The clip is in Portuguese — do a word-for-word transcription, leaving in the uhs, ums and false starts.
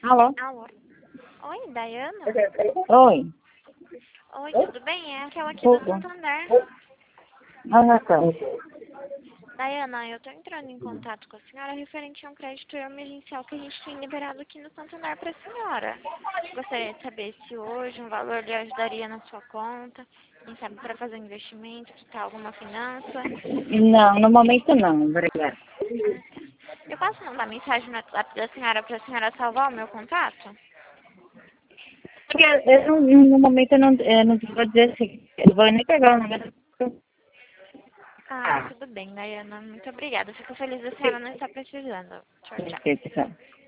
Alô? Alô? Oi, Dayana? Oi. Oi, tudo bem? É aquela aqui do Tudo. Santander. Ah, tá. Dayana, eu tô entrando em contato com a senhora referente a um crédito emergencial que a gente tem liberado aqui no Santander para a senhora. Gostaria de saber se hoje um valor lhe ajudaria na sua conta, quem sabe para fazer um investimento, quitar alguma finança. Não, no momento não, obrigada. Ah, tá. Eu posso mandar mensagem no WhatsApp da senhora para a senhora salvar o meu contato? Porque eu não, no momento eu não, eu não vou dizer assim, eu vou nem pegar o número. Ah, tudo bem, Dayana. Muito obrigada. Fico feliz da senhora não estar precisando. Tchau, tchau. Ok, tchau.